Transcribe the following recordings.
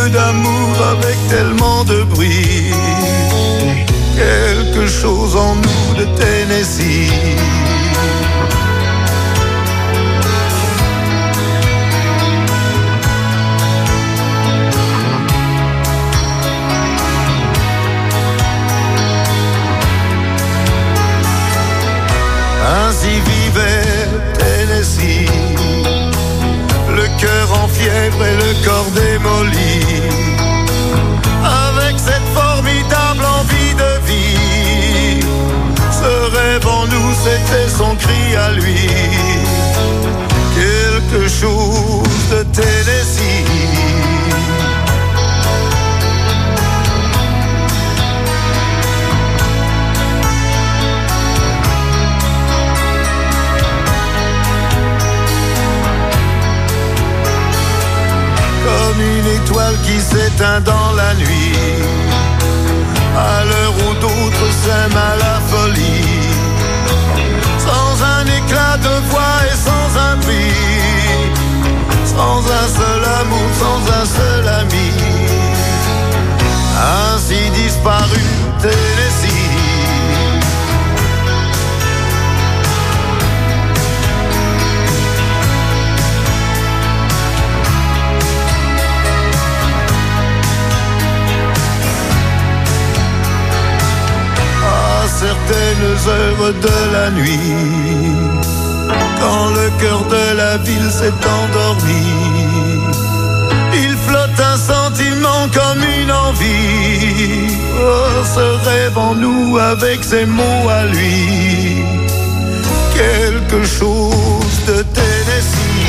peu d'amour avec tellement de bruit. Quelque chose en nous de Tennessee. Ainsi vivait Tennessee, le cœur en fièvre et le corps démoli, avec cette formidable envie de vie. Ce rêve en nous, c'était son cri à lui. Quelque chose de Tennessee. Comme une étoile qui s'éteint dans la nuit, à l'heure où d'autres s'aiment à la folie, sans un éclat de voix et sans un prix, sans un seul amour, sans un seul ami. Ainsi disparu Tennessee. Certaines heures de la nuit, quand le cœur de la ville s'est endormi, il flotte un sentiment comme une envie. Oh, ce rêve en nous avec ses mots à lui, quelque chose de Tennessee.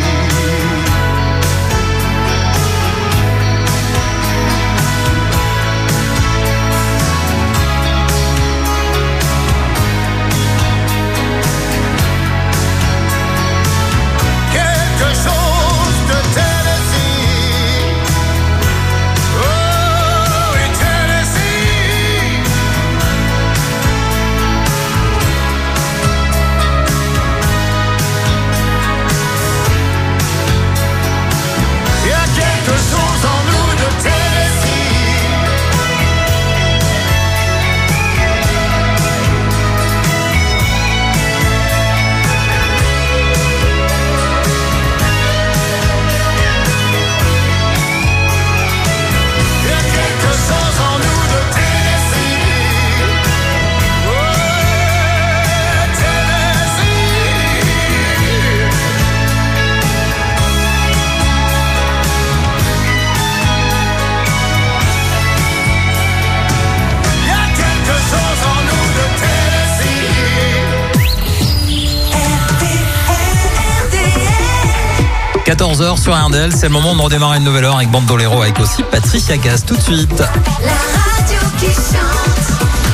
h sur RDL, c'est le moment de redémarrer une nouvelle heure avec Bandolero, avec aussi Patricia Cass tout de suite. La radio qui chante.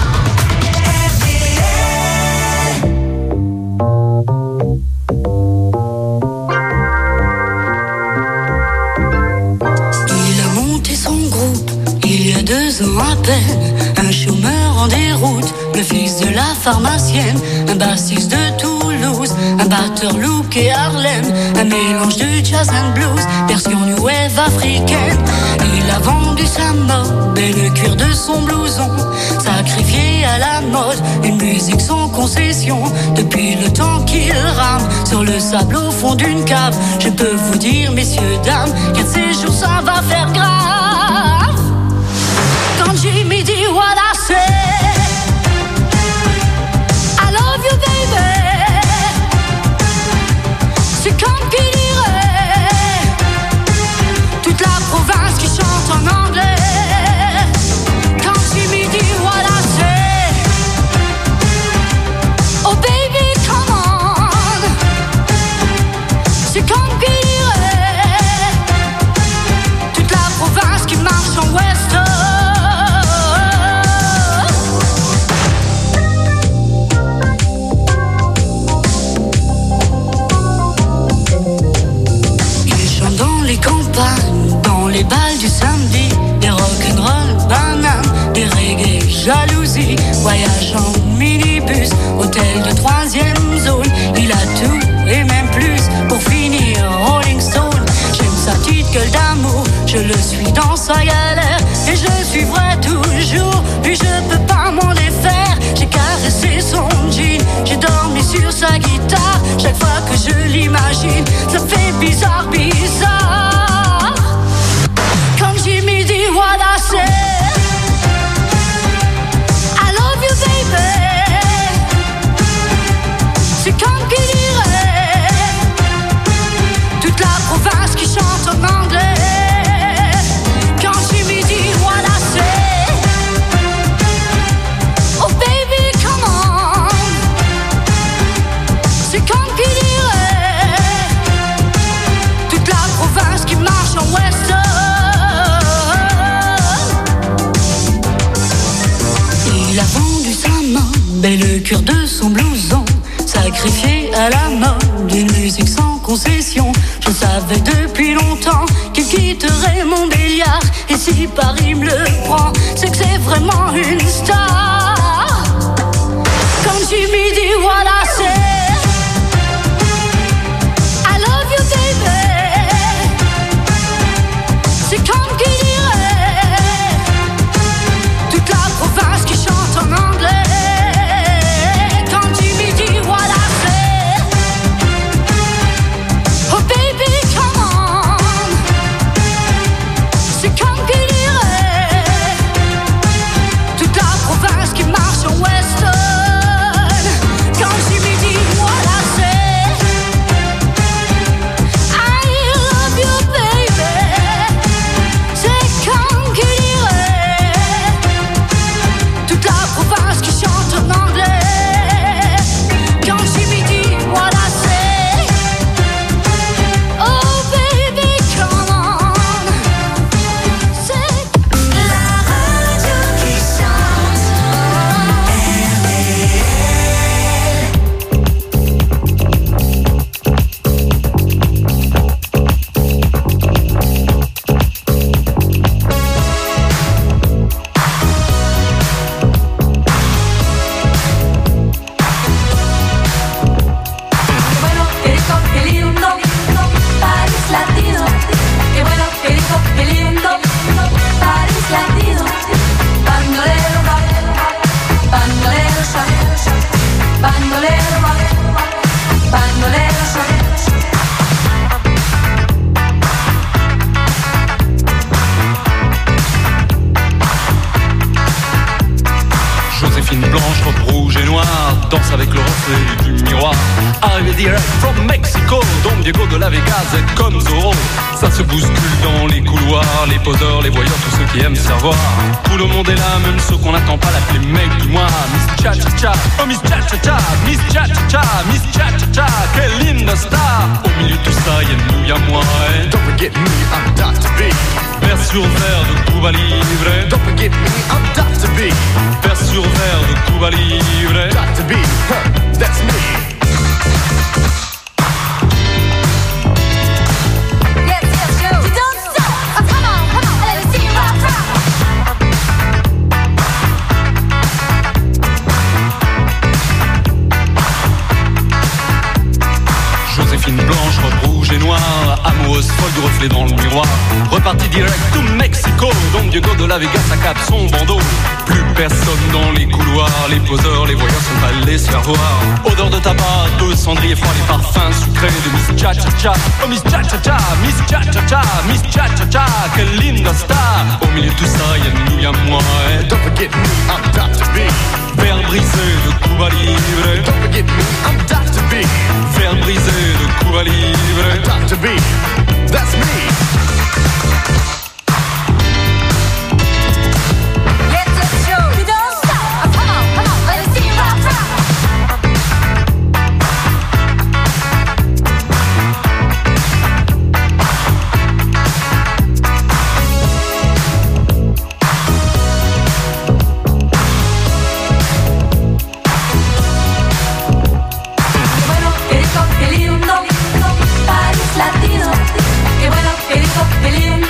Il a monté son groupe il y a 2 ans à peine. Un chômeur en déroute, le fils de la pharmacienne, un bassiste de Toulouse, un batteur look et Harlem, un mélange de jazz and blues, version new wave africaine. Il a vendu sa mob et le cuir de son blouson, sacrifié à la mode, une musique sans concession. Depuis le temps qu'il rame sur le sable au fond d'une cave, je peux vous dire, messieurs, dames, qu'un de ces jours ça va faire grave. Quand Jimmy dit what I say, I love you baby, c'est comme qui dirait toute la province qui chante en anglais. Quand Jimmy dit what I say, oh baby come on, c'est comme qui dirait toute la province suis dans sa galère et je suivrai toujours. Lui je peux pas m'en défaire. J'ai caressé son jean, j'ai dormi sur sa guitare. Chaque fois que je l'imagine, ça fait bizarre, bizarre. Comme Jimmy dit what I say, I love you baby. C'est comme qui dirait toute la province qui chante en anglais. Quand Jimmy dit what I say, oh baby come on. C'est comme qui dirait toute la province qui marche en western. Il a vendu sa main, mais le cœur de son blouson, sacrifié à la mode d'une musique sans concession. Je savais depuis longtemps qu'il quitterait mon Béliard. Et si Paris me le prend, c'est que c'est vraiment une star. Comme Jimmy dit what I say, I love you baby. C'est comme qui dirait toute la province qui chante en anglais. Danse avec le reflet du miroir. Arrivé direct from Mexico, Don Diego de la Vegas comme Zorro. Ça se bouscule dans les couloirs, les poseurs, les voyeurs, tous ceux qui aiment savoir. Tout le monde est là, même ceux qu'on n'attend pas, l'appeler mec du mois. Miss Cha Cha Cha, oh Miss Cha Cha Cha, Miss Cha Cha Cha, Miss Cha Cha Cha, quelle linda star. Au milieu de tout ça, y'a nous, y'a moi. Don't forget me, I'm Dr. B. Vers sur verre de Cuba Libre. Don't forget me, I'm Dr. B. Vers sur verre de Cuba Libre. Dr. B, huh, that's me. Blanche, robe rouge et noire, amoureuse folle du reflet dans le miroir. Reparti direct to Mexico, Don Diego de la Vegas accap son bandeau. Plus personne dans les couloirs, les poseurs, les voyeurs sont allés se faire voir. Odeur de tabac, de cendrier froid, les parfums sucrés de Miss Cha Cha Cha. Oh Miss Cha Cha Cha, Miss Cha Cha Cha, Miss Cha Cha Cha, quelle linda star. Au milieu de tout ça, y'a nous, y'a moi. Don't forget me, I'm Dr. B. Verre brisé de Cuba Libre. Don't forget me, I'm Dr. B. Verre brisé de Cuba Libre. Dr. B, that's me. Qué bueno, qué rico, qué lindo.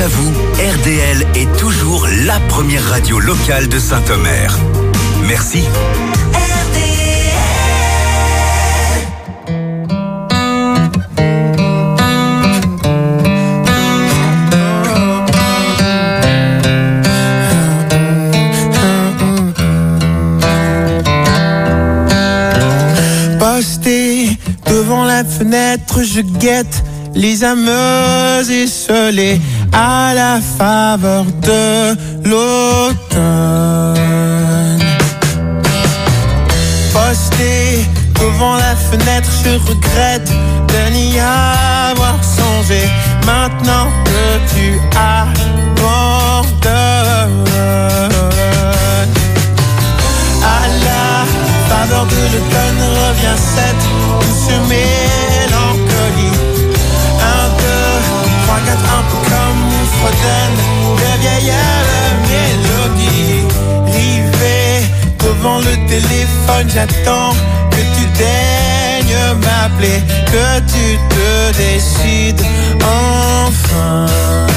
à vous, RDL est toujours la première radio locale de Saint-Omer. Merci. Posté devant la fenêtre, je guette les âmes esselées à la faveur de l'automne. Posté devant la fenêtre, je regrette de n'y avoir songé. Maintenant que tu abandonnes, à la faveur de l'automne revient cette douce mélancolie. 1, 2, 3, 4, un peu comme on fredonne de vieilles mélodies. Rivé devant le téléphone, j'attends que tu daignes m'appeler, que tu te décides enfin.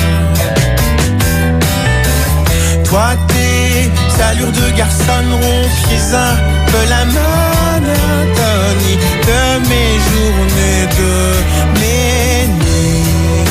Toi tes allures de garçon rompiez un peu la monotonie de mes journées, de mes nuits.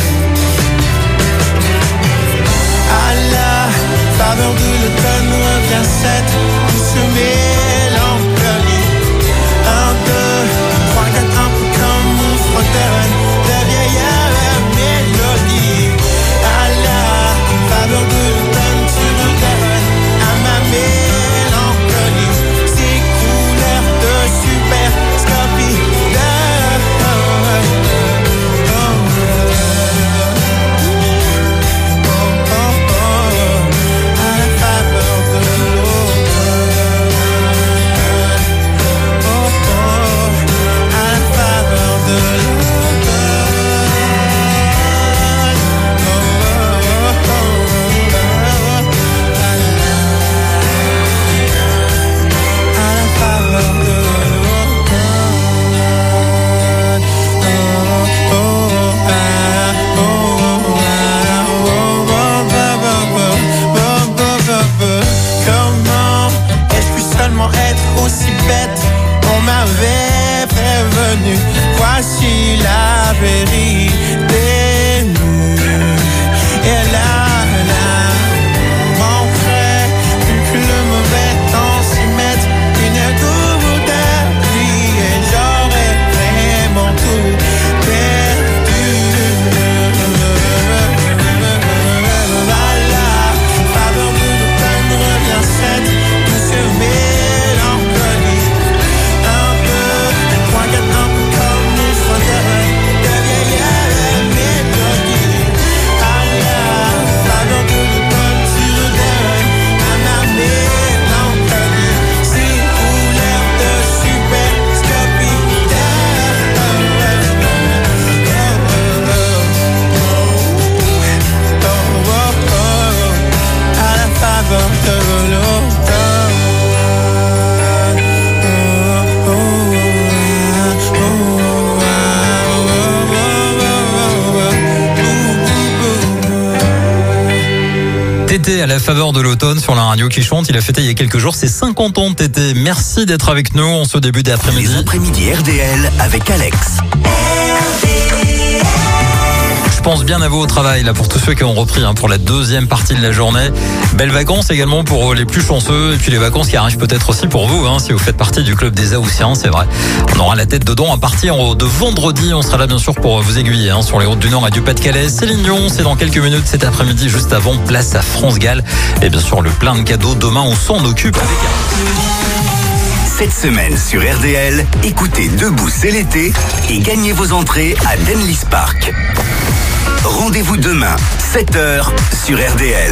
À la faveur de l'automne revient cette douce mélancolie. 1, 2, 3, 4, un peu comme on fredonne de vieilles mélodies. À la faveur de l'automne tu redonnes à ma mélancolie ces couleurs de super scopie de à la faveur de l'automne, à la faveur de Comment ai-je pu seulement être aussi bête? On m'avait prévenu, voici la vérité nue. Et là, manquerait plus que le mauvais temps s'y mette une goutte de pluie et j'aurais vraiment tout perdu. À la faveur de l'automne revient cette douce mélancolie. 1, 2, 3, 4, un peu comme on fredonne de vieilles mélodies. À la faveur de l'automne tu redonnes à ma mélancolie ces couleurs de super scopie de à la faveur de Tété à la faveur de l'automne sur la radio qui chante. Il a fêté il y a quelques jours ses 50 ans de Tété. Merci d'être avec nous en ce début d'après-midi. Les après-midi RDL avec Alex. Je pense bien à vous au travail là pour tous ceux qui ont repris pour la deuxième partie de la journée. Belles vacances également pour les plus chanceux et puis les vacances qui arrivent peut-être aussi pour vous si vous faites partie du club des Aoussiens, c'est vrai. On aura la tête dedans à partir de vendredi. On sera là bien sûr pour vous aiguiller sur les routes du Nord et du Pas-de-Calais. Céline Dion, c'est dans quelques minutes cet après-midi juste avant, place à France-Gall. Et bien sûr le plein de cadeaux. Demain on s'en occupe avec Cette semaine sur RDL, écoutez Debout c'est l'été et gagnez vos entrées à Denlis Park. Rendez-vous demain, 7h sur RDL.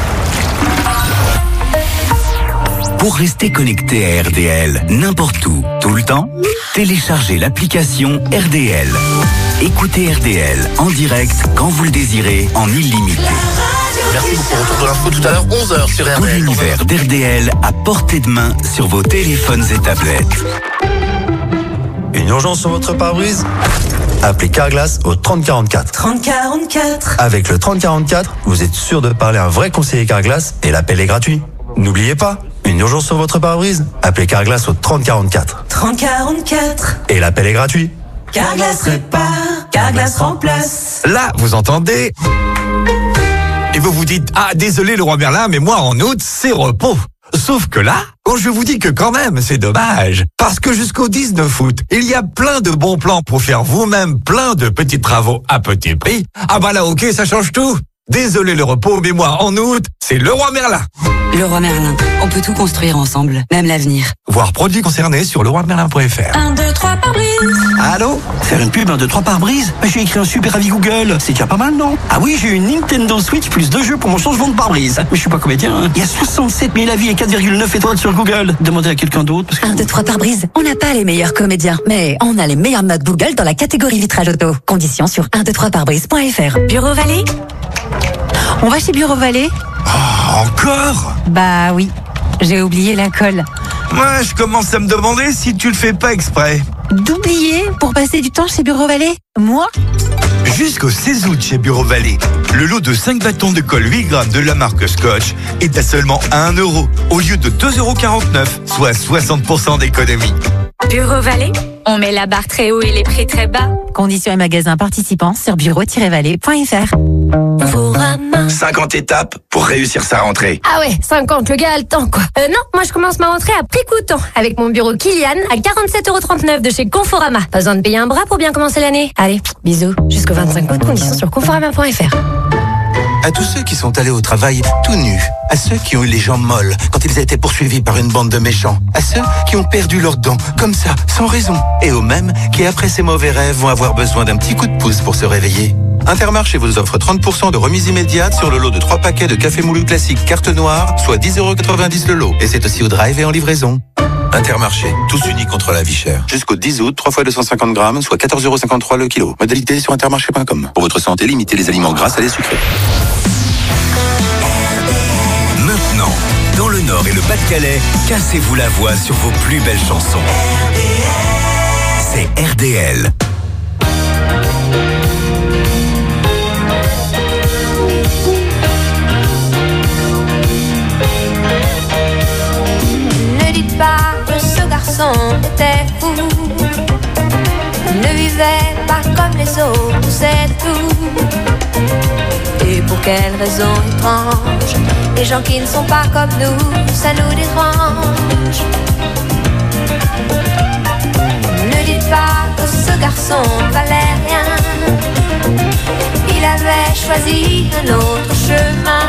Pour rester connecté à RDL, n'importe où, tout le temps, téléchargez l'application RDL. Écoutez RDL en direct quand vous le désirez, en illimité. Merci beaucoup. Retour de l'info tout à l'heure, 11h sur RDL. Tout l'univers d'RDL à portée de main sur vos téléphones et tablettes. Une urgence sur votre pare-brise? Appelez Carglass au 3044. 3044. Avec le 3044, vous êtes sûr de parler à un vrai conseiller Carglass et l'appel est gratuit. N'oubliez pas, une urgence sur votre pare-brise, appelez Carglass au 3044. 3044. Et l'appel est gratuit. Carglass répare, Carglass remplace. Là, vous entendez? Et vous vous dites, ah, désolé Leroy Merlin, mais moi en août, c'est repos. Sauf que là, je vous dis que quand même, c'est dommage. Parce que jusqu'au 19 août, il y a plein de bons plans pour faire vous-même plein de petits travaux à petit prix. Ah bah là, ok, ça change tout. Désolé le repos, mais moi en août, c'est Leroy Merlin. Leroy Merlin, on peut tout construire ensemble, même l'avenir. Voir produits concernés sur leroymerlin.fr. 1, 2, 3 par brise. Allô? Faire une pub 1, 2, 3 par brise? J'ai écrit un super avis Google. C'est déjà pas mal, non? Ah oui, j'ai une Nintendo Switch plus 2 jeux pour mon changement de pare-brise. Mais je suis pas comédien, hein. Il y a 67 000 avis et 4,9 étoiles sur Google. Demandez à quelqu'un d'autre. Parce que... 1, 2, 3 par brise. On n'a pas les meilleurs comédiens, mais on a les meilleures notes Google dans la catégorie vitrage auto. Conditions sur 123parbrise.fr. Bureau Vallée? On va chez Bureau Vallée? Oh, encore? Bah oui, j'ai oublié la colle. Moi, je commence à me demander si tu le fais pas exprès. D'oublier pour passer du temps chez Bureau Vallée? Moi? Jusqu'au 16 août chez Bureau Vallée, le lot de 5 bâtons de colle 8 grammes de la marque Scotch est à seulement 1 € au lieu de 2,49 €, soit 60% d'économie. Bureau Vallée? On met la barre très haut et les prix très bas. Conditions et magasins participants sur bureau-vallée.fr. 50 étapes pour réussir sa rentrée. Ah ouais, 50, le gars a le temps quoi. Non, moi je commence ma rentrée à prix coûtant avec mon bureau Kilian à 47,39 € de chez Conforama. Pas besoin de payer un bras pour bien commencer l'année. Allez, bisous. Jusqu'au 25 août, conditions sur conforama.fr. À tous ceux qui sont allés au travail tout nus, à ceux qui ont eu les jambes molles quand ils étaient poursuivis par une bande de méchants, à ceux qui ont perdu leurs dents, comme ça, sans raison, et aux mêmes qui, après ces mauvais rêves, vont avoir besoin d'un petit coup de pouce pour se réveiller. Intermarché vous offre 30% de remise immédiate sur le lot de 3 paquets de café moulu classique carte noire, soit 10,90 € le lot. Et c'est aussi au drive et en livraison. Intermarché, tous unis contre la vie chère. Jusqu'au 10 août, 3 fois 250 grammes, soit 14,53 € le kilo. Modalité sur intermarché.com. Pour votre santé, limitez les aliments gras, salés, sucrés. Maintenant, dans le Nord et le Pas-de-Calais, cassez-vous la voix sur vos plus belles chansons. C'est RDL. Ne dites pas que ce garçon était fou. Ne vivait pas comme les autres, c'est tout. Et pour quelle raison étrange, les gens qui ne sont pas comme nous, ça nous dérange. Ne dites pas que ce garçon valait rien. Il avait choisi un autre chemin.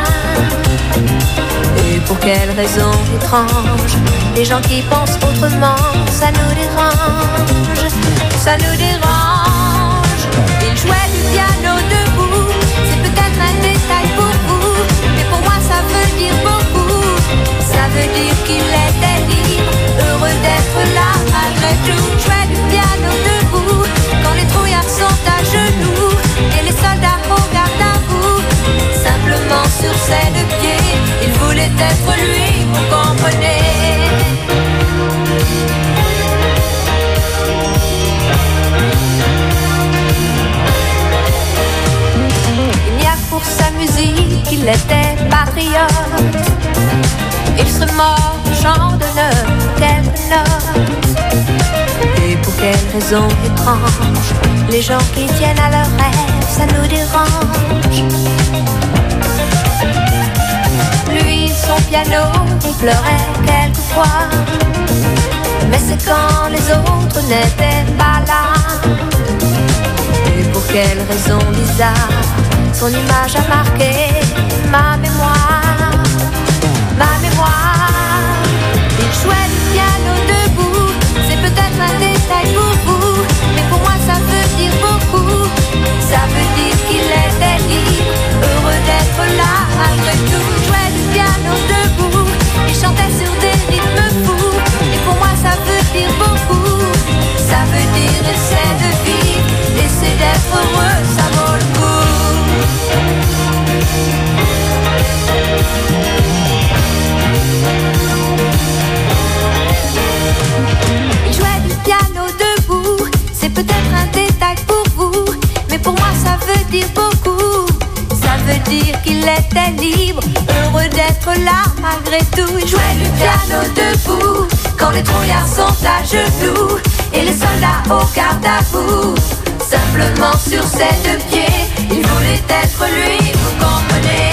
Et pour quelle raison étrange, les gens qui pensent autrement, ça nous dérange. Ça nous dérange. Il jouait du piano debout. C'est peut-être un détail pour vous, mais pour moi ça veut dire beaucoup. Ça veut dire qu'il était libre, heureux d'être là malgré tout. Jouait du piano debout, quand les trouillards sont à genoux et les soldats au garde à vous. Simplement sur ses deux pieds, il voulait être lui, vous comprenez. Pour sa musique, il était patriote. Il serait mort au champ d'honneur, quelques notes. Et pour quelle raison étrange, les gens qui tiennent à leurs rêves, ça nous dérange. Lui, son piano, il pleurait quelquefois. Mais c'est quand les autres n'étaient pas là. Et pour quelle raison bizarre, son image a marqué ma mémoire, ma mémoire. Il jouait du piano debout, c'est peut-être un détail pour vous, mais pour moi ça veut dire beaucoup. Ça veut dire qu'il était libre, heureux d'être là malgré tout. Il jouait du piano debout, il chantait sur des rythmes fous, et pour moi ça veut dire beaucoup. Ça veut dire essaie de vivre, essaie d'être heureux, ça vaut le coup. veut dire qu'il était libre, heureux d'être là malgré tout. Il jouait du piano debout, quand les trouillards sont à genoux et les soldats au garde à vous. Simplement sur ses deux pieds, il voulait être lui, vous comprenez.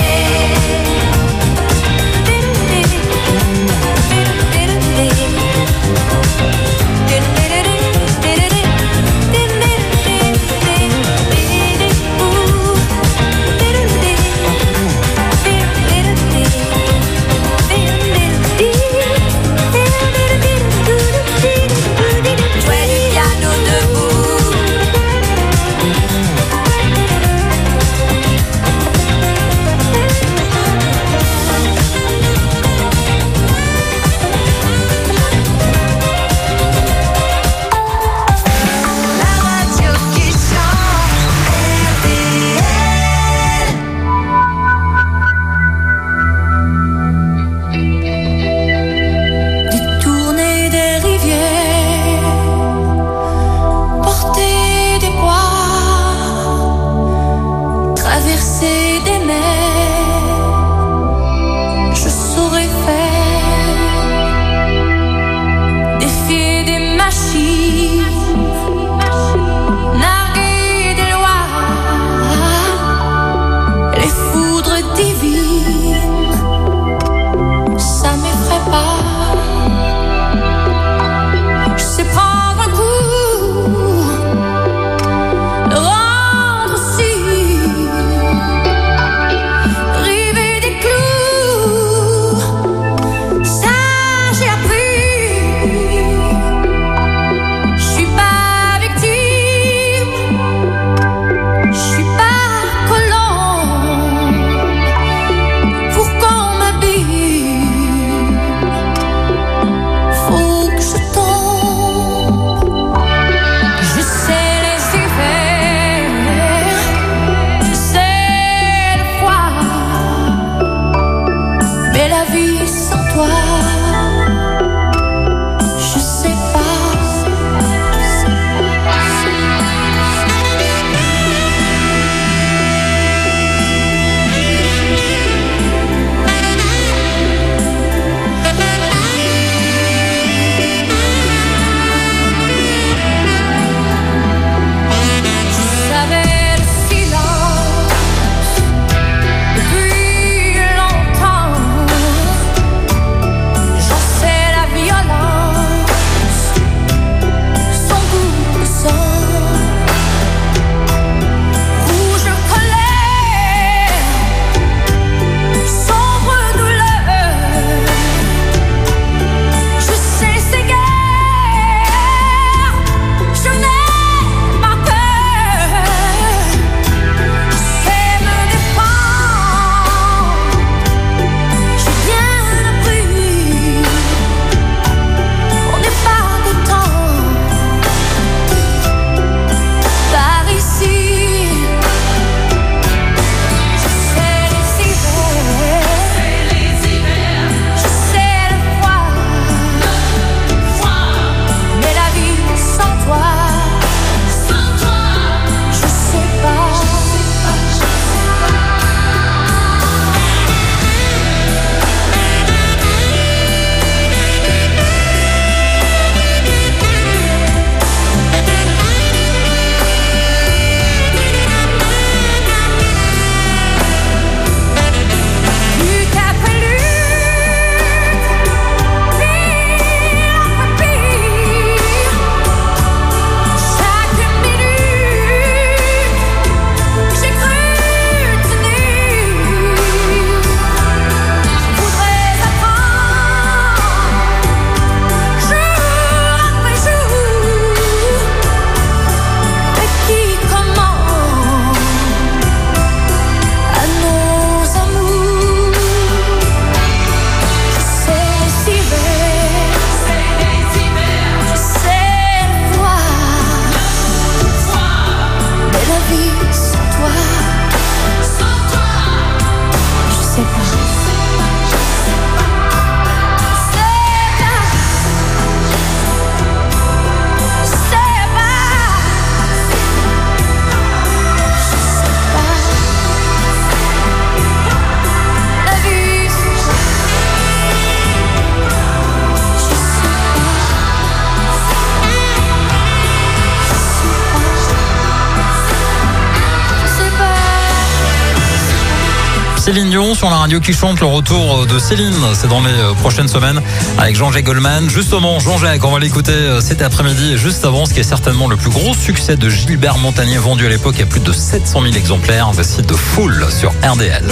Céline Dion sur la radio qui chante. Le retour de Céline, c'est dans les prochaines semaines avec Jean-Jacques Goldman. Justement, Jean-Jacques, on va l'écouter cet après-midi et juste avant ce qui est certainement le plus gros succès de Gilbert Montagnier vendu à l'époque à plus de 700 000 exemplaires. Voici The Fool sur RDL.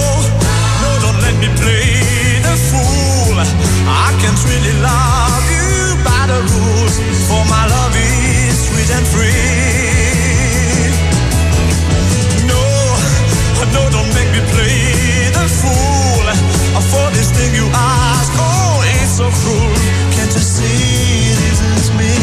No, don't make me play the fool for this thing you ask. Oh, it's so cruel. Can't you see this is me?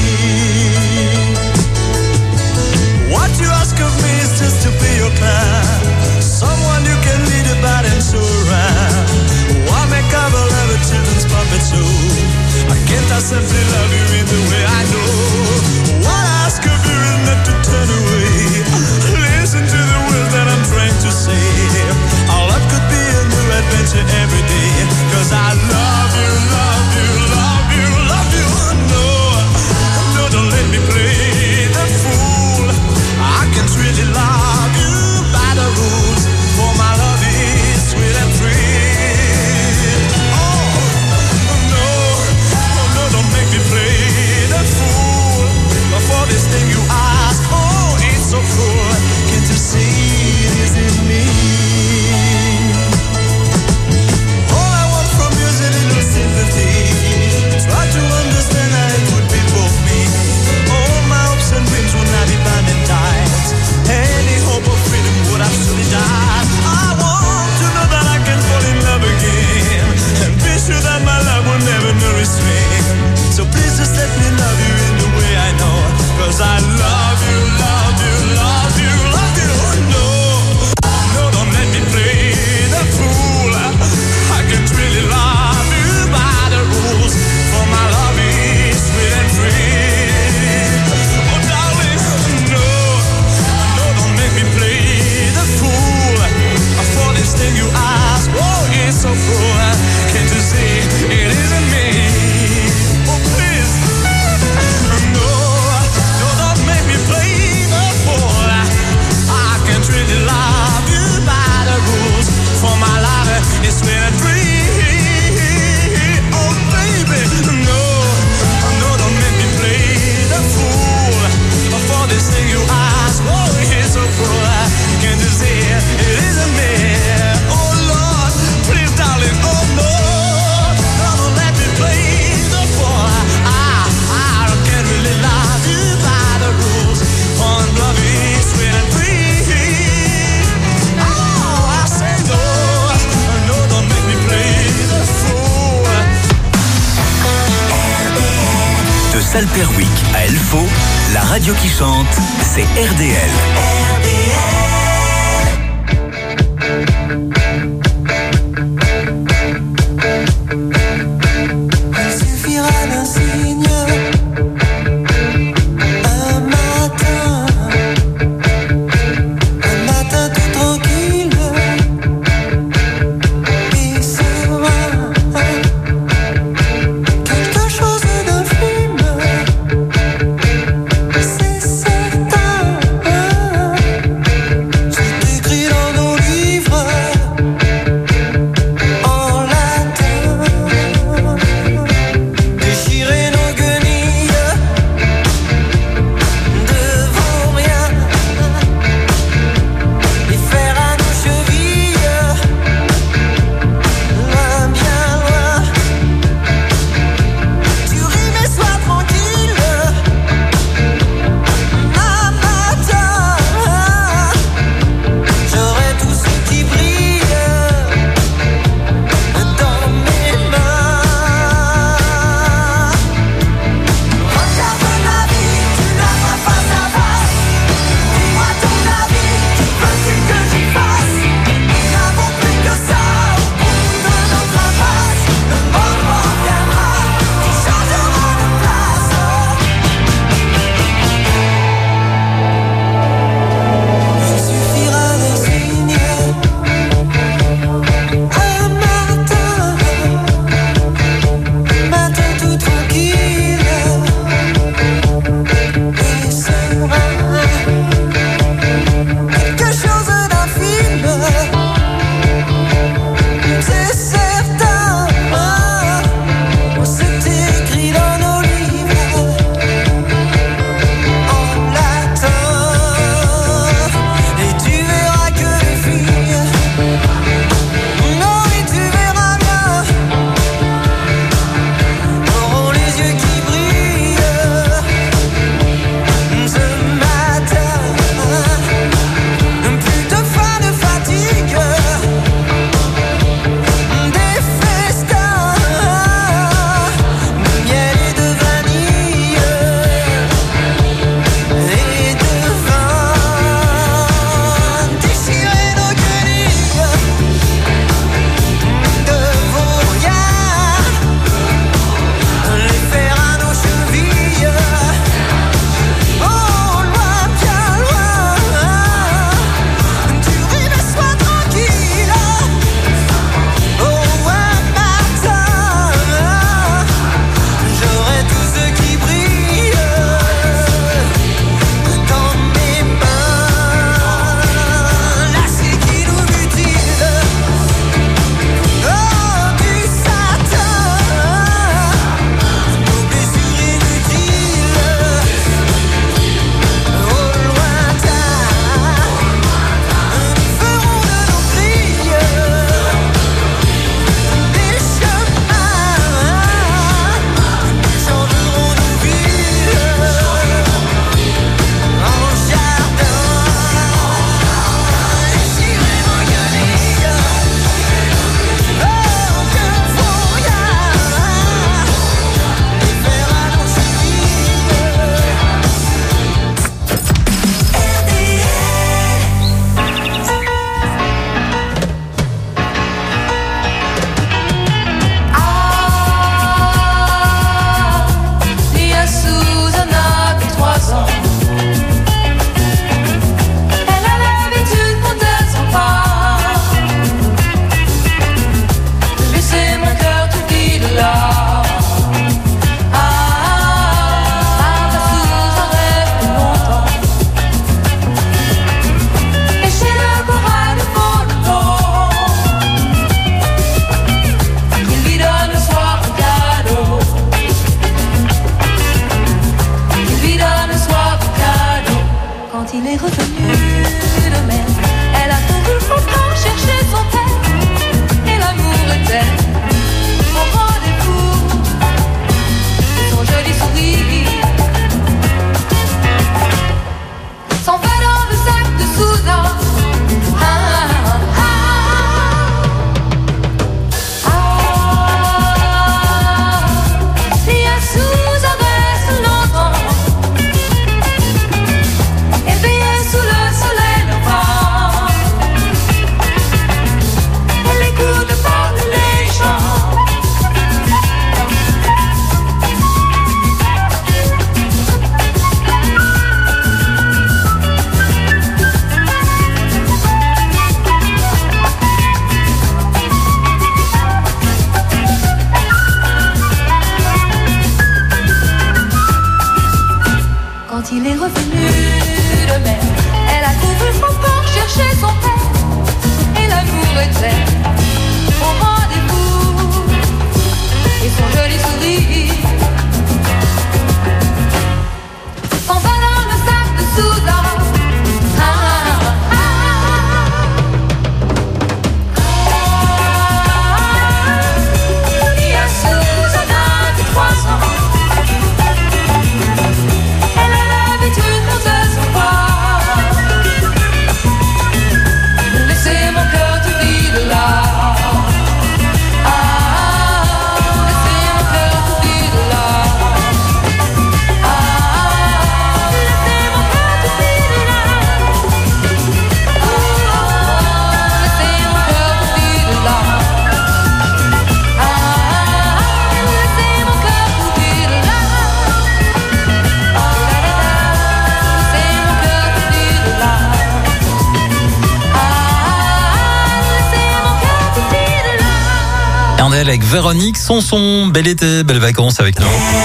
What you ask of me is just to be your clown, someone you can lead about and show around. Why make up a love a children's puppet show? Can't I simply love you in the way I know? What I ask of you is not to turn away. Listen to the words that I'm trying to say. Our love could be a new adventure every day. 'Cause I love you, love you, love you, love you. No, no, don't let me play the fool. I can't really love you by the rules. For my love is sweet and free. Oh, no, no, don't make me play the fool. For this thing you ask, oh, it's so cruel. Can't you see this is me? All I want from you is a little sympathy. Try to understand how it would be for me. All my hopes and dreams would not be bound and tied. Any hope of freedom would absolutely die. I want to know that I can fall in love again, and be sure that my love will never know restraint. So please just let me love you in the way I know. 'Cause I love you, love you, love you, love you. No, no, don't let me play the fool. I can't really love you by the rules. For my love is sweet and free. Oh, darling, no, no, don't make me play the fool. For this thing you ask, oh, it's so cruel. Can't you see it isn't me? Oh, please, no. Really love you by the rules. For my life is sweet and free. Oh baby, no, no, don't make me play the fool. For this thing you ask, oh, it's so cruel. Can't you see it isn't me? Oh Lord, please darling, oh no, no, don't let me play the fool. I can't really love you by the rules. For love is sweet and free. De Salperwick à Elfo, la radio qui chante, c'est RDL. Il suffira d'un signe, un matin tout tranquille et serein. Quelque chose d'infime, c'est certain. revenue de mer. Elle a couru son port chercher son père. Et l'amour était au rendez-vous. Et son joli sourire. On va dans le sac de Soudan. Il y a Susanna de 3 ans. Elle a l'habitude de son poids. Laissez mon cœur te vide là. Laissez mon cœur te vide là. RDL avec Véronique Sanson. Bel été, belles vacances avec nous.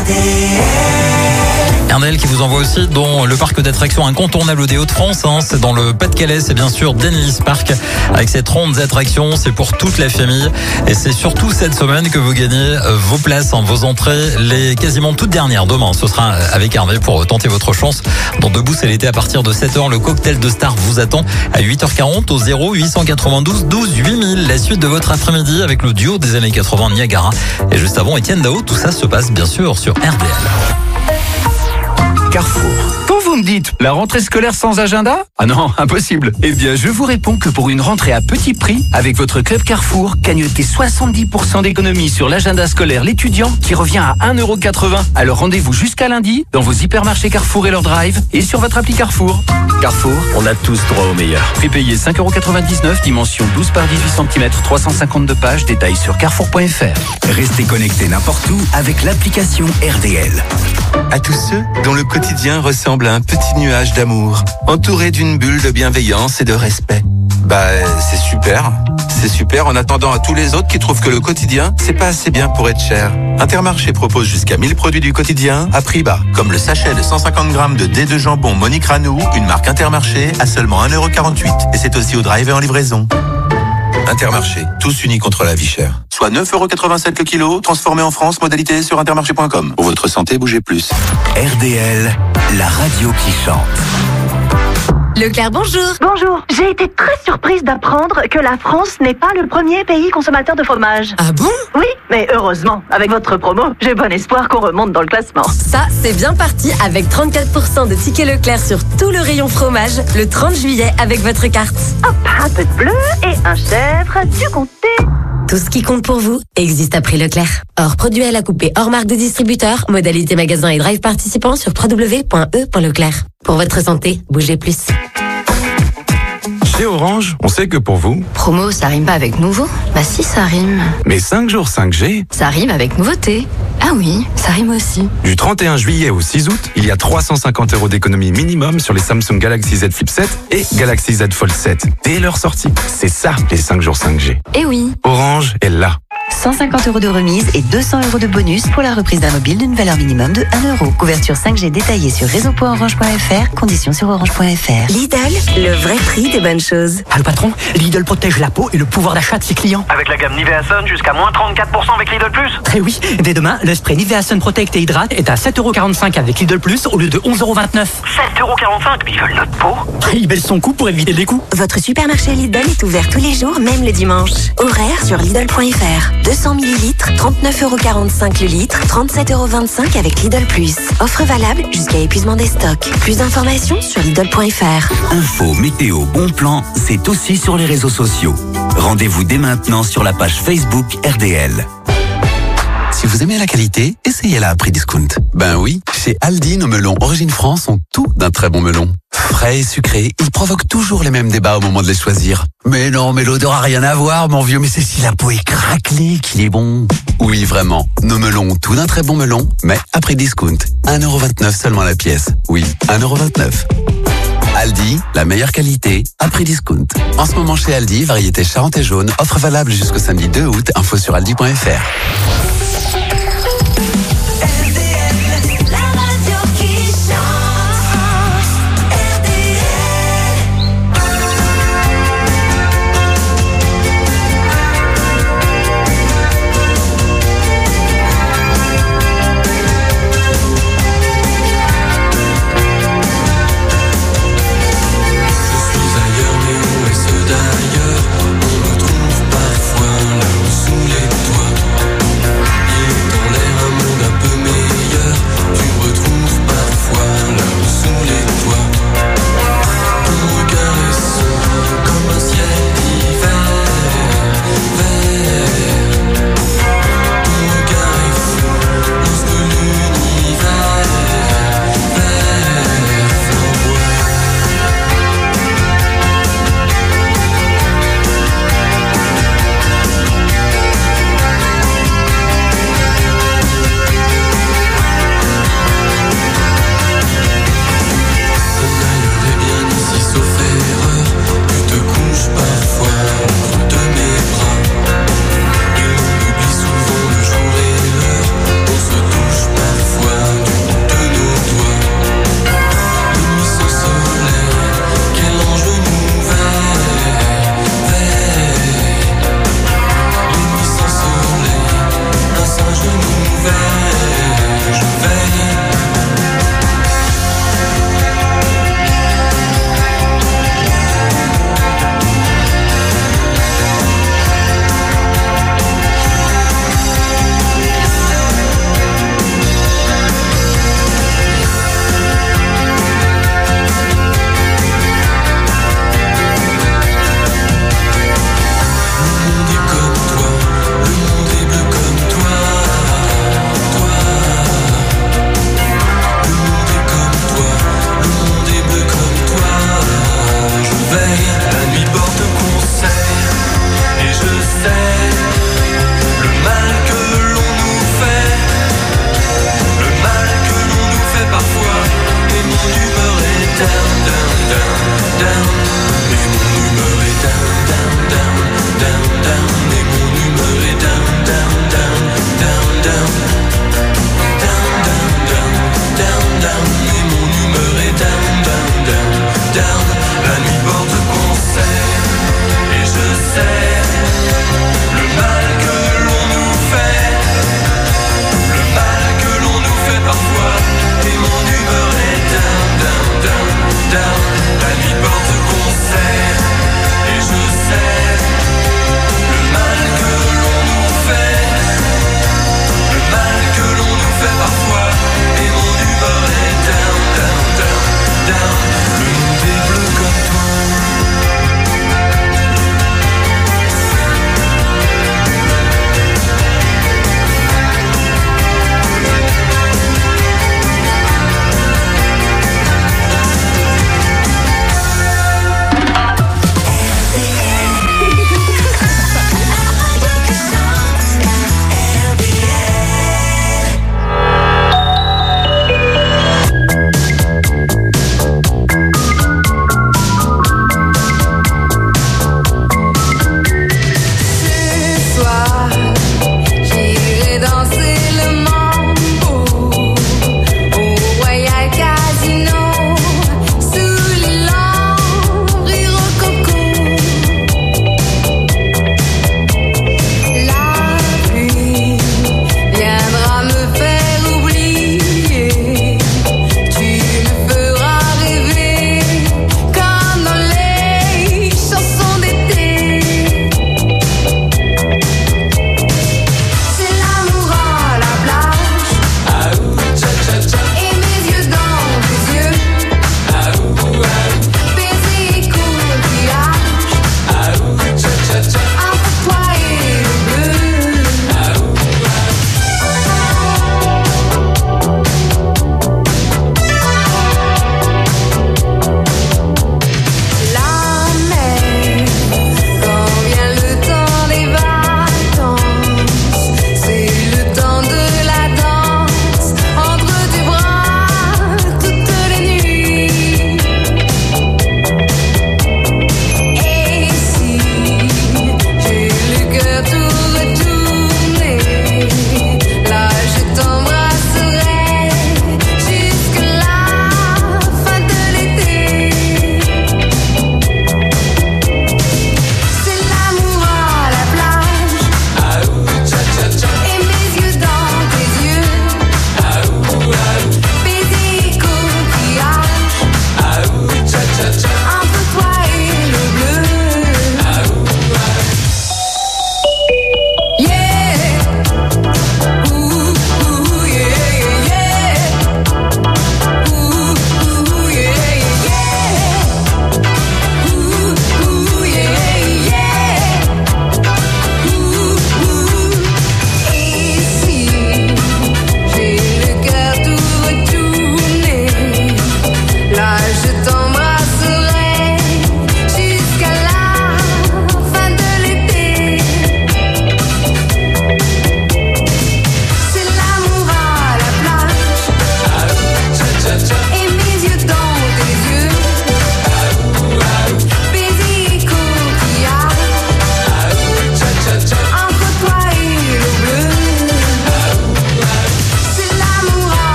RDL qui vous envoie aussi dans le parc d'attractions incontournable des Hauts-de-France. C'est dans le Pas-de-Calais, c'est bien sûr Denlis Park avec ses 30 attractions. C'est pour toute la famille et c'est surtout cette semaine que vous gagnez vos places, vos entrées, les quasiment toutes dernières. Demain, ce sera avec Hervé pour tenter votre chance. Dans Debout, c'est l'été à partir de 7h. Le cocktail de stars vous attend à 8h40 au 0892 12 8000. La suite de votre après-midi avec le duo des années 80 Niagara. Et juste avant, Étienne Dao. Tout ça se passe bien sûr sur RDL. Carrefour. Quand vous me dites la rentrée scolaire sans agenda? Ah non, impossible. Eh bien, je vous réponds que pour une rentrée à petit prix, avec votre club Carrefour, gagnez 70% d'économie sur l'agenda scolaire l'étudiant qui revient à 1,80€. Alors rendez-vous jusqu'à lundi dans vos hypermarchés Carrefour et leur drive et sur votre appli Carrefour. Carrefour, on a tous droit au meilleur. Prix payé 5,99€, dimension 12 par 18 cm, 352 pages, détails sur carrefour.fr. Restez connectés n'importe où avec l'application RDL. À tous ceux dont le quotidien ressemble à un petit nuage d'amour, entouré d'une bulle de bienveillance et de respect. C'est super. C'est super en attendant à tous les autres qui trouvent que le quotidien, c'est pas assez bien pour être cher. Intermarché propose jusqu'à 1000 produits du quotidien à prix bas, comme le sachet de 150 grammes de dés de jambon Monique Ranou, une marque Intermarché, à seulement 1,48€. Et c'est aussi au drive et en livraison. Intermarché, tous unis contre la vie chère. Soit 9,87€ le kilo, transformé en France, modalité sur intermarché.com. Pour votre santé, bougez plus. RDL, la radio qui chante. Leclerc, bonjour. Bonjour. J'ai été très surprise d'apprendre que la France n'est pas le premier pays consommateur de fromage. Ah bon? Oui, mais heureusement, avec votre promo, j'ai bon espoir qu'on remonte dans le classement. Ça, c'est bien parti avec 34% de tickets Leclerc sur tout le rayon fromage le 30 juillet avec votre carte. Hop, un peu de bleu et un chèvre, du comté. Tout ce qui compte pour vous existe à prix Leclerc. Hors produit à la coupée, hors marque de distributeur, modalité magasin et drive participants sur www.e.leclerc. Pour votre santé, bougez plus. Chez Orange, on sait que pour vous... Promo, ça rime pas avec nouveau? Bah si, ça rime. Mais 5 jours 5G... Ça rime avec nouveauté. Ah oui, ça rime aussi. Du 31 juillet au 6 août, il y a 350€ d'économie minimum sur les Samsung Galaxy Z Flip 7 et Galaxy Z Fold 7. Dès leur sortie. C'est ça, les 5 jours 5G. Eh oui. Orange est là. 150€ de remise et 200€ de bonus pour la reprise d'un mobile d'une valeur minimum de 1€. Couverture 5G détaillée sur réseau.orange.fr, conditions sur orange.fr. Lidl, le vrai prix des bonnes choses. Ah, le patron, Lidl protège la peau et le pouvoir d'achat de ses clients. Avec la gamme Nivea Sun jusqu'à moins 34% avec Lidl Plus. Eh oui, dès demain, le spray Nivea Sun Protect et Hydrate est à 7,45€ avec Lidl Plus au lieu de 11,29€. 7,45€, mais ils veulent notre peau. Ils baissent son coût pour éviter les coûts. Votre supermarché Lidl est ouvert tous les jours, même le dimanche. Horaire sur Lidl.fr. 200 ml, 39,45€ le litre, 37,25€ avec Lidl Plus. Offre valable jusqu'à épuisement des stocks. Plus d'informations sur Lidl.fr. Info, météo, bon plan, c'est aussi sur les réseaux sociaux. Rendez-vous dès maintenant sur la page Facebook RDL. Si vous aimez la qualité, essayez-la à prix discount. Ben oui, chez Aldi, nos melons Origine France ont tout d'un très bon melon. Frais et sucrés, ils provoquent toujours les mêmes débats au moment de les choisir. Mais non, mais l'odeur a rien à voir, mon vieux, mais c'est si la peau est craquelée qu'il est bon. Oui, vraiment, nos melons ont tout d'un très bon melon, mais à prix discount. 1,29€ seulement la pièce. Oui, 1,29€. Aldi, la meilleure qualité, à prix discount. En ce moment chez Aldi, variété Charente et jaune, offre valable jusqu'au samedi 2 août, info sur aldi.fr.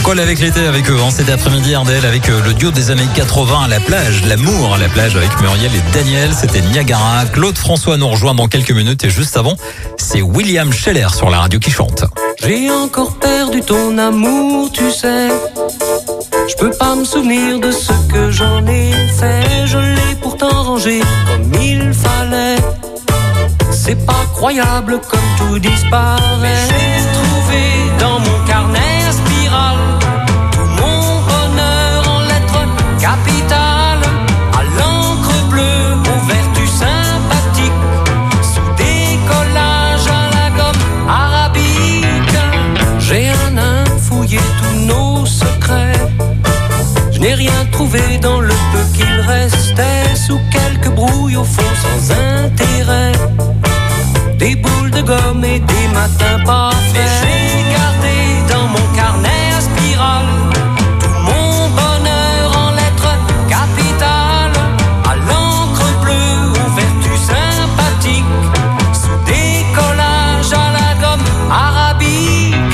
Paul avec l'été avec eux. Cet après-midi, RDL avec le duo des années 80 à la plage. L'amour à la plage avec Muriel et Daniel. C'était Niagara. Claude François nous rejoint dans quelques minutes. Et juste avant, c'est William Scheller sur la radio qui chante. J'ai encore perdu ton amour, tu sais. Je peux pas me souvenir de ce que j'en ai fait. Je l'ai pourtant rangé comme il fallait. C'est pas croyable comme tout disparaît. J'ai trouvé dans mon carnet à spirale tout mon bonheur en lettres capitales, à l'encre bleue, aux vertus sympathiques, sous des collages à la gomme arabique. J'ai un nain fouillé tous nos secrets. Je n'ai rien trouvé dans le peu qu'il restait, sous quelques brouilles au fond sans intérêt. Des boules de gomme et des matins pas faits. Mais j'ai gardé dans mon carnet à spirale tout mon bonheur en lettres capitales, à l'encre bleue, aux vertus sympathiques, sous des collages à la gomme arabique.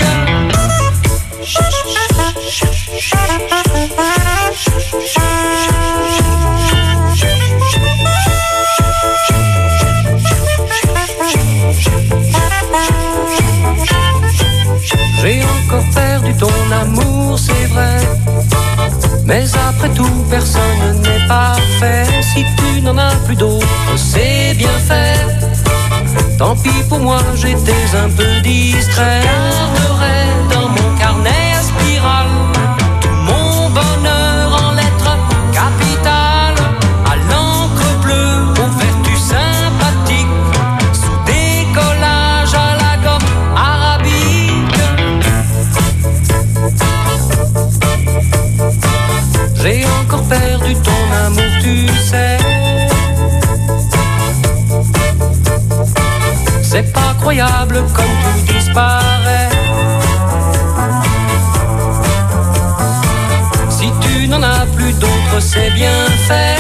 J'ai encore perdu ton amour, c'est vrai. Mais après tout, personne n'est parfait. Si tu n'en as plus d'autres, c'est bien fait. Tant pis pour moi, j'étais un peu distrait. Je garderai dans mon carnet à spirale tout mon bonheur en lettres capitales, à l'encre bleue, aux vertus sympathiques, sous des collages à la gomme arabique. J'ai encore perdu ton amour, tu sais. C'est pas croyable comme tout disparaît. Si tu n'en as plus d'autres, c'est bien fait.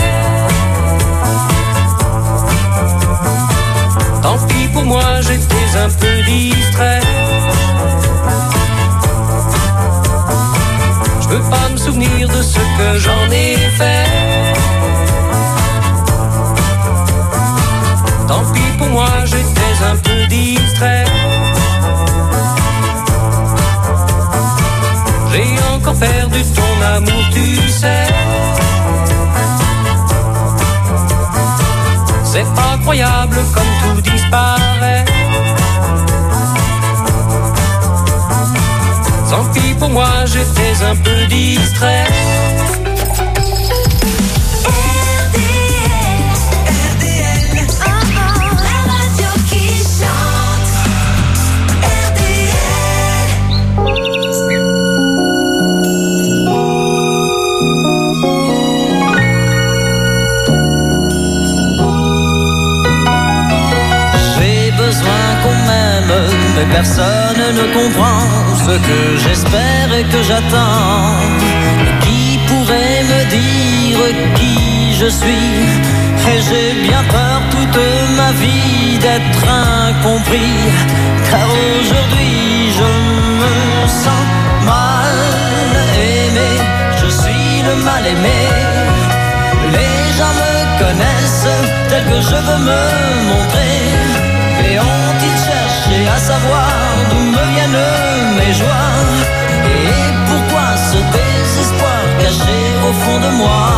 Tant pis pour moi, j'étais un peu distrait. Je peux pas me souvenir de ce que j'en ai fait. Tant pis pour moi, j'étais un peu distrait. J'ai encore perdu ton amour, tu sais. C'est pas croyable comme tout disparaît. Tant pis pour moi, j'étais un peu distrait. Mais personne ne comprend ce que j'espère et que j'attends. Qui pourrait me dire qui je suis? Et j'ai bien peur toute ma vie d'être incompris, car aujourd'hui je me sens mal aimé. Je suis le mal aimé. Les gens me connaissent tel que je veux me montrer. Et ont-ils cherché à savoir d'où me viennent mes joies? Et pourquoi ce désespoir caché au fond de moi?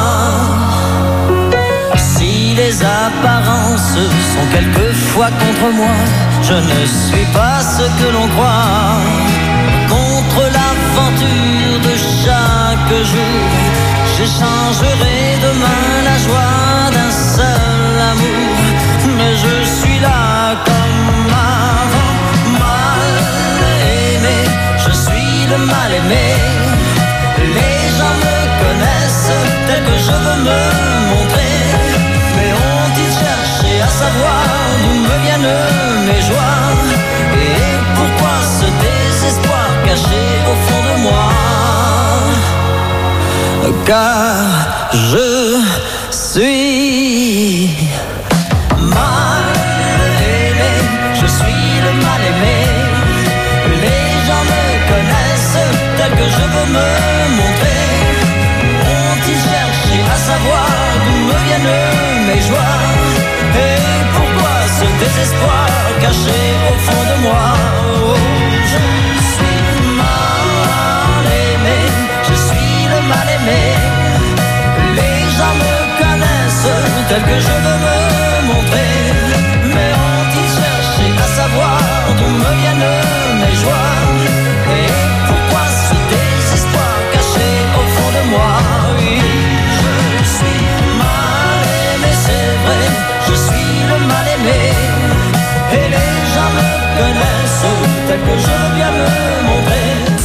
Si les apparences sont quelquefois contre moi, je ne suis pas ce que l'on croit. Contre l'aventure de chaque jour, j'échangerai demain la joie d'un seul amour. Mais je suis là comme avant, mal aimé. Je suis le mal aimé. Les gens me connaissent tel que je veux me montrer. Mais ont-ils cherché à savoir d'où me viennent mes joies? Et pourquoi ce désespoir caché au fond de moi? Car je suis mal aimé, je suis le mal aimé. Les gens me connaissent tel que je veux me montrer? Ont-ils cherché à savoir d'où me viennent mes joies? Et pourquoi ce désespoir caché au fond de moi? Oh, je suis mal aimé, je suis le mal aimé. Les gens me connaissent tel que je veux me montrer. Mais ont-ils cherché à savoir d'où me viennent mes joies? Et pourquoi ce désespoir caché au fond de moi? Oui, je suis mal aimé, c'est vrai, je suis le mal aimé. Et les gens me connaissent tel que je veux bien me montrer.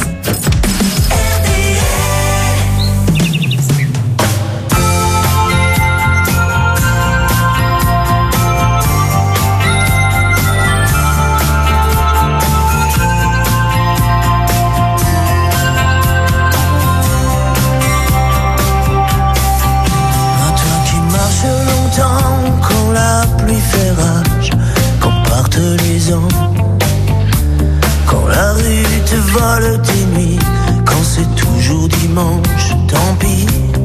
Quand la pluie fait rage, quand partent les ans, quand la rue te vole tes nuits, quand c'est toujours dimanche, tant pis.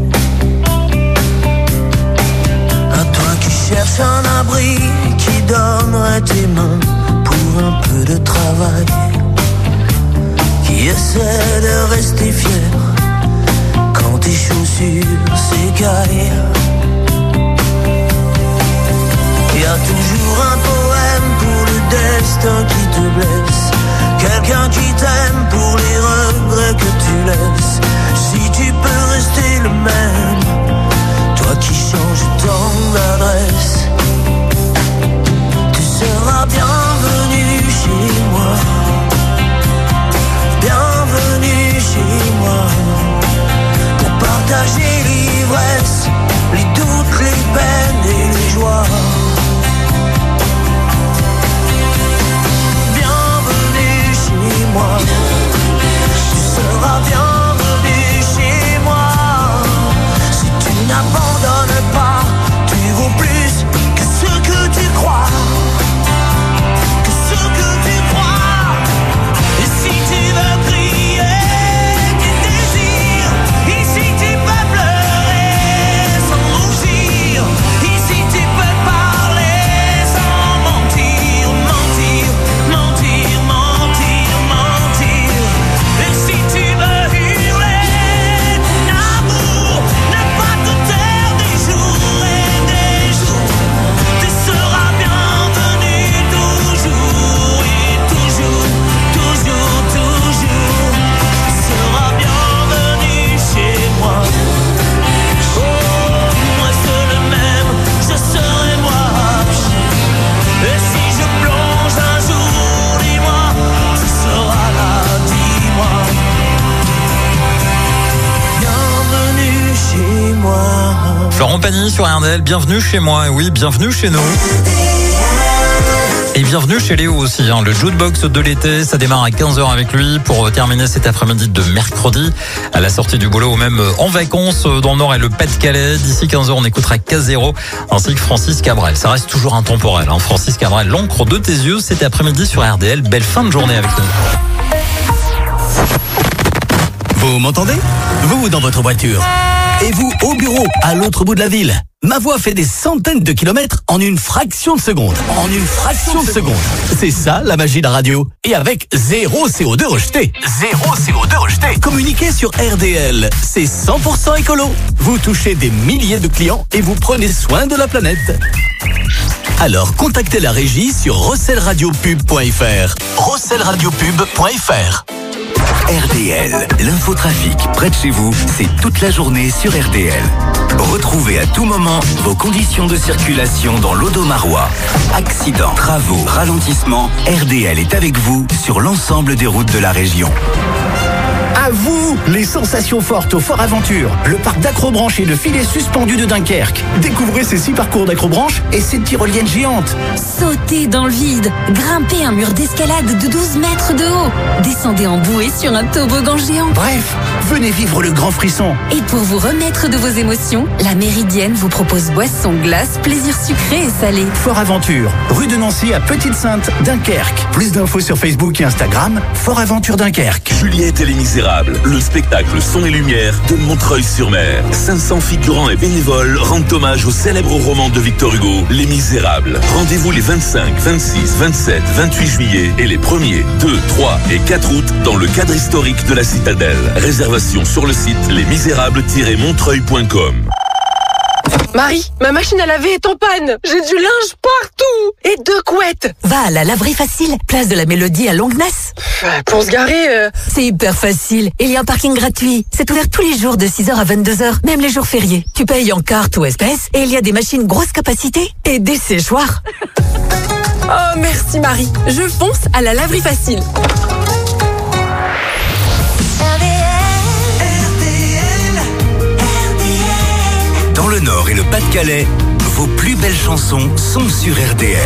À toi qui cherches un abri, qui donnerait tes mains pour un peu de travail, qui essaie de rester fier quand tes chaussures s'écaillent. Y a toujours un poème pour le destin qui te blesse, quelqu'un qui t'aime pour les regrets que tu laisses. Si tu peux rester le même, toi qui changes tant d'adresse, tu seras bienvenu chez moi, bienvenue chez moi, pour partager l'ivresse, les doutes, les peines et les joies. Tu seras bienvenu chez moi. Si tu n'abandonnes pas, tu vaux plus que ce que tu crois, que ce que tu crois. Et si tu veux crier tes désirs, ici tu peux pleurer sans rougir, ici tu peux parler sans mentir, mentir, mentir, mentir. Et si tu veux hurler ton amour, ne pas te taire des jours et des jours, tu seras bienvenu toujours et toujours, toujours, toujours. Tu seras bienvenu chez moi. Oh, moi c'est le même, je serai moi. Et si je plonge un jour, dis-moi, tu seras là. Bienvenue chez moi. Florent Pagny sur RDL, bienvenue chez moi. Et oui, bienvenue chez nous. Et bienvenue chez Léo aussi, hein. Le jukebox de l'été, ça démarre à 15h avec lui pour terminer cet après-midi de mercredi à la sortie du boulot ou même en vacances dans le Nord et le Pas-de-Calais. D'ici 15h, on écoutera Casero ainsi que Francis Cabrel. Ça reste toujours intemporel, hein. Francis Cabrel, l'encre de tes yeux, cet après-midi sur RDL. Belle fin de journée avec nous. Vous m'entendez? Vous dans votre voiture. Et vous au bureau, à l'autre bout de la ville. Ma voix fait des centaines de kilomètres en une fraction de seconde. En une fraction de seconde. C'est ça la magie de la radio. Et avec zéro CO2 rejeté. Zéro CO2 rejeté. Communiquez sur RDL. C'est 100% écolo. Vous touchez des milliers de clients et vous prenez soin de la planète. Alors contactez la régie sur rosselradiopub.fr. rosselradiopub.fr. RDL, l'infotrafic près de chez vous, c'est toute la journée sur RDL. Retrouvez à tout moment vos conditions de circulation dans l'Audomarois. Accidents, travaux, ralentissements, RDL est avec vous sur l'ensemble des routes de la région. À vous, les sensations fortes au Fort Aventure, le parc d'acrobranche et de filets suspendus de Dunkerque. Découvrez ces 6 parcours d'acrobranche et cette tyrolienne géante. Sautez dans le vide, grimpez un mur d'escalade de 12 mètres de haut, descendez en bouée sur un toboggan géant. Bref, venez vivre le grand frisson. Et pour vous remettre de vos émotions, la Méridienne vous propose boissons, glaces, plaisirs sucrés et salés. Fort Aventure, rue de Nancy à Petite-Sainte, Dunkerque. Plus d'infos sur Facebook et Instagram, Fort Aventure Dunkerque. Juliette et les Misérables. Misérables, le spectacle son et lumière de Montreuil-sur-Mer. 500 figurants et bénévoles rendent hommage au célèbre roman de Victor Hugo, Les Misérables. Rendez-vous les 25, 26, 27, 28 juillet et les 1er, 2, 3 et 4 août dans le cadre historique de la Citadelle. Réservation sur le site lesmisérables-montreuil.com. Marie, ma machine à laver est en panne. J'ai du linge partout et 2 couettes. Va à la laverie facile, place de la Mélodie à Longnes. Pour se garer... C'est hyper facile. Il y a un parking gratuit. C'est ouvert tous les jours de 6h à 22h, même les jours fériés. Tu payes en carte ou espèces et il y a des machines grosse capacité et des séchoirs. Oh, merci Marie. Je fonce à la laverie facile. Dans le Nord et le Pas-de-Calais, vos plus belles chansons sont sur RDL.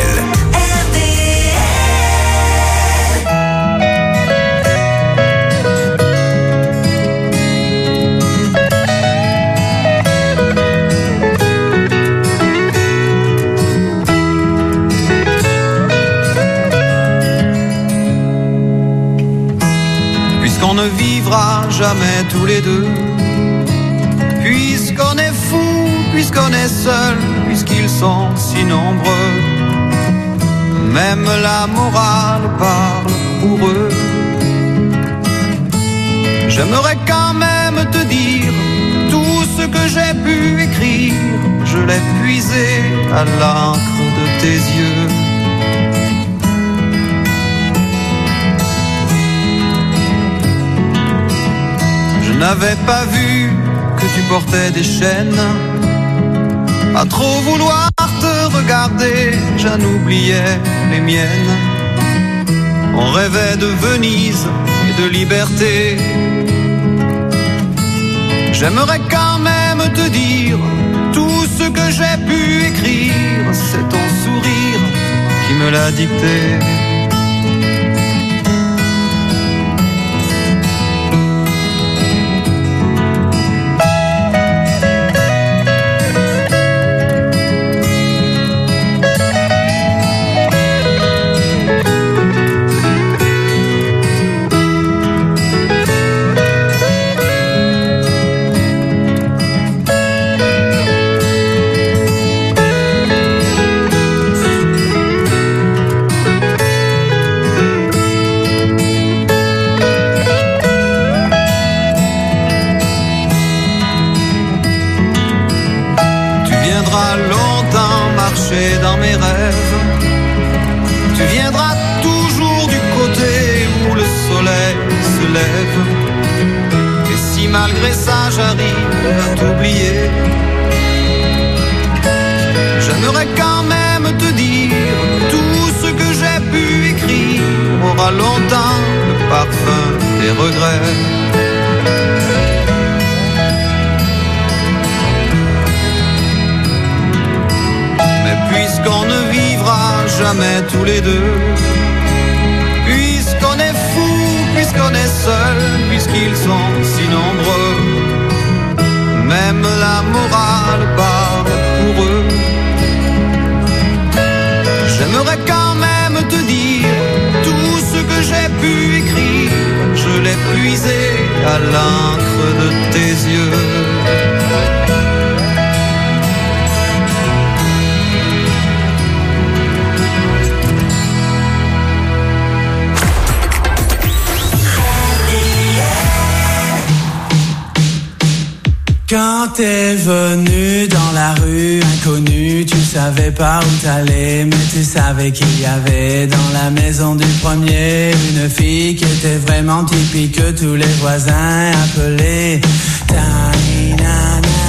Puisqu'on ne vivra jamais tous les deux, puisqu'on est fou, puisqu'on est seul, puisqu'ils sont si nombreux, même la morale parle pour eux. J'aimerais quand même te dire tout ce que j'ai pu écrire, je l'ai puisé à l'encre de tes yeux. Je n'avais pas vu que tu portais des chaînes. À trop vouloir te regarder, j'en oubliais les miennes. On rêvait de Venise et de liberté. J'aimerais quand même te dire tout ce que j'ai pu écrire. C'est ton sourire qui me l'a dicté. Dans mes rêves, tu viendras toujours du côté où le soleil se lève. Et si malgré ça j'arrive à t'oublier, j'aimerais quand même te dire tout ce que j'ai pu écrire aura longtemps le parfum des regrets. Puisqu'on ne vivra jamais tous les deux, puisqu'on est fou, puisqu'on est seul, puisqu'ils sont si nombreux, même la morale parle pour eux. J'aimerais quand même te dire tout ce que j'ai pu écrire, je l'ai puisé à l'encre de tes yeux. Quand t'es venu dans la rue inconnue, tu savais pas où t'allais, mais tu savais qu'il y avait dans la maison du premier une fille qui était vraiment typique que tous les voisins appelaient Tiny Nana.